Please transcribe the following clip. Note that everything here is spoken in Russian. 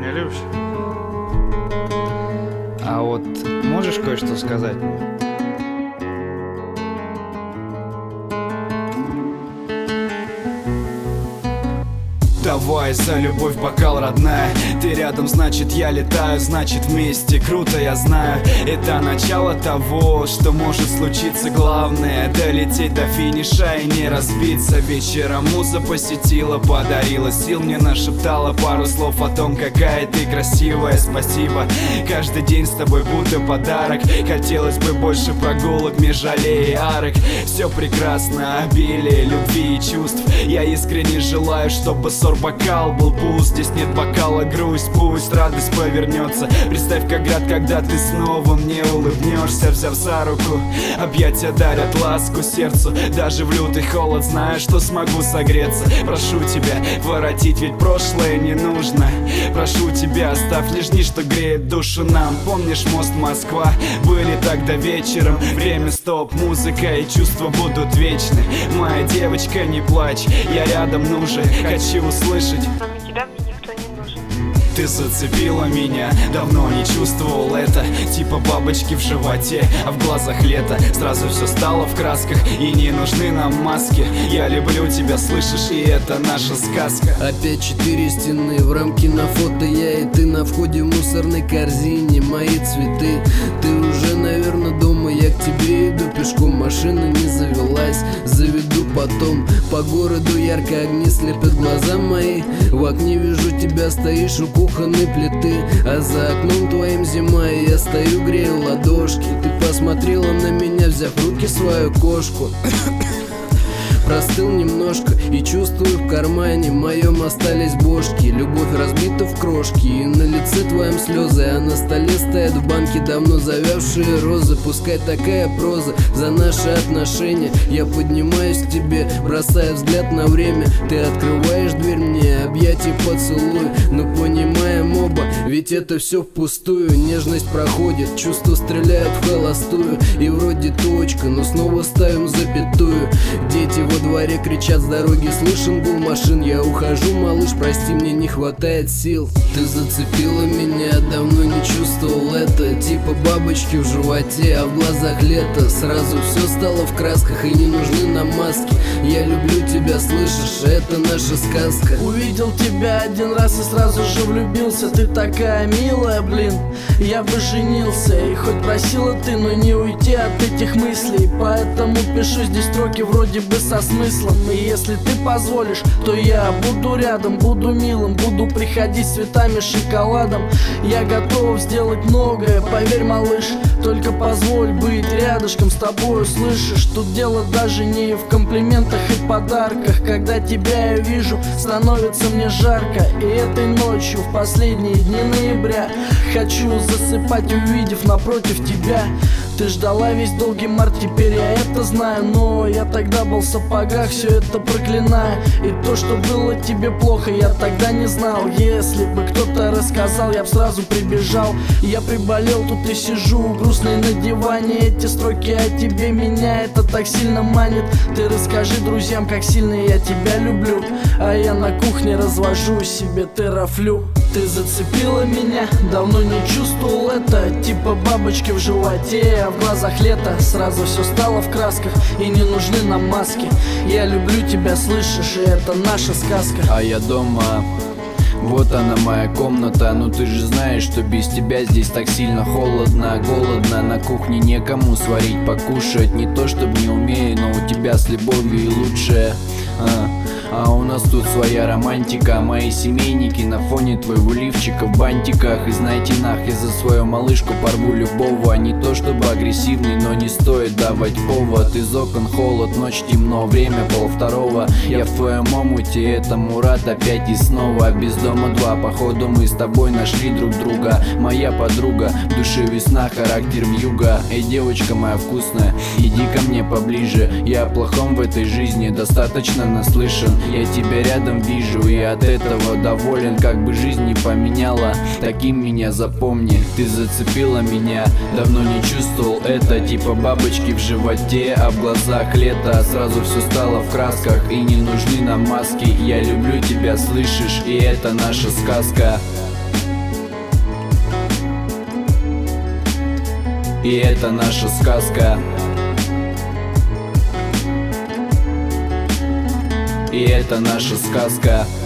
меня любишь? А вот можешь кое-что сказать мне? Давай за любовь бокал, родная. Ты рядом, значит я летаю, значит вместе круто, я знаю. Это начало того, что может случиться. Главное долететь до финиша и не разбиться. Вечером муза посетила, подарила сил, мне нашептала пару слов о том, какая ты красивая. Спасибо, каждый день с тобой будто подарок. Хотелось бы больше прогулок меж аллей и арок. Все прекрасно, обилие любви и чувств. Я искренне желаю, чтобы бокал был пуст, здесь нет бокала, грусть, пусть радость повернется. Представь, как град, когда ты снова мне улыбнешься. Взяв за руку, объятия дарят ласку сердцу. Даже в лютый холод знаю, что смогу согреться. Прошу тебя воротить, ведь прошлое не нужно. Прошу тебя, оставь лишь дни, что греет душу нам. Помнишь мост Москва? Были тогда вечером. Время стоп, музыка и чувства будут вечны. Моя девочка, не плачь, я рядом нужен. Хочу услышать. Кроме тебя мне никто не нужен. Ты зацепила меня, давно не чувствовал это. Типа бабочки в животе, а в глазах лето. Сразу все стало в красках, и не нужны нам маски. Я люблю тебя, слышишь, и это наша сказка. Опять 4 стены, в рамке на фото я и ты. На входе в мусорной корзине мои цветы. Ты уже, наверное, дома, я к тебе иду пешком. Машина не завелась, заведу потом. По городу ярко огни слепят глаза мои. В окне вижу тебя, стоишь у кухонной плиты. А за окном твоим зима, и я стою, грею ладошки. Ты посмотрела на меня, взяв в руки свою кошку. Простыл немножко и чувствую, в кармане моем остались бошки. Любовь разбита в крошки, и на лице твоем слезы. А на столе стоят в банке давно завявшие розы. Пускай такая проза за наши отношения. Я поднимаюсь к тебе, бросая взгляд на время. Ты открываешь дверь мне, объятий поцелуй. Но понимаем оба, ведь это все впустую. Нежность проходит, чувства стреляют в холостую. И вроде точка, но снова ставим запятую. Дети во дворе кричат с дороги, слышен гул машин. Я ухожу, малыш, прости, мне не хватает сил. Ты зацепила меня, давно не чувствовал это. Типа бабочки в животе, а в глазах лето. Сразу все стало в красках, и не нужны нам маски. Я люблю тебя, слышишь, это наша сказка. Увидел тебя один раз и сразу же влюбился. Ты такая милая, блин, я бы женился. И хоть просила ты, но не уйти от этих мыслей. Поэтому пишу здесь строки вроде бы со смыслом. И если ты позволишь, то я буду рядом, буду милым, буду приходить с цветами, шоколадом. Я готов сделать многое, поверь, малыш. Только позволь быть рядышком с тобой, слышишь? Тут дело даже не в комплиментах и подарках. Когда тебя я вижу, становится мне жарко. И этой ночью, в последние дни ноября, хочу засыпать, увидев напротив тебя. Ты ждала весь долгий март, теперь я это знаю. Но я тогда был в сапогах, все это проклинаю. И то, что было тебе плохо, я тогда не знал. Если бы кто-то рассказал, я б сразу прибежал. Я приболел, тут и сижу, грустный на диване. Эти строки о тебе, меня это так сильно манит. Ты расскажи друзьям, как сильно я тебя люблю. А я на кухне развожу себе терафлю. Ты зацепила меня, давно не чувствовал это. Типа бабочки в животе, а в глазах лето. Сразу все стало в красках, и не нужны нам маски. Я люблю тебя, слышишь, и это наша сказка. А я дома, вот она моя комната. Ну ты же знаешь, что без тебя здесь так сильно холодно, голодно. На кухне некому сварить, покушать. Не то чтобы не умею, но у тебя с любовью и лучше. А у нас тут своя романтика. Мои семейники на фоне твоего лифчика в бантиках. И знаете нах, я за свою малышку порву любого. Не то чтобы агрессивный, но не стоит давать повод. Из окон холод, ночь темно, время 1:30. Я в твоем омуте, это Мурат опять и снова. Без дома 2, походу мы с тобой нашли друг друга. Моя подруга, в душе весна, характер вьюга. Эй, девочка моя вкусная, иди ко мне поближе. Я о плохом в этой жизни достаточно наслышан. Я тебя рядом вижу и от этого доволен. Как бы жизнь не поменяла, таким меня запомни. Ты зацепила меня, давно не чувствовал это. Типа бабочки в животе, а в глазах лето. Сразу все стало в красках, и не нужны нам маски. Я люблю тебя, слышишь, и это наша сказка. И это наша сказка. И это наша сказка.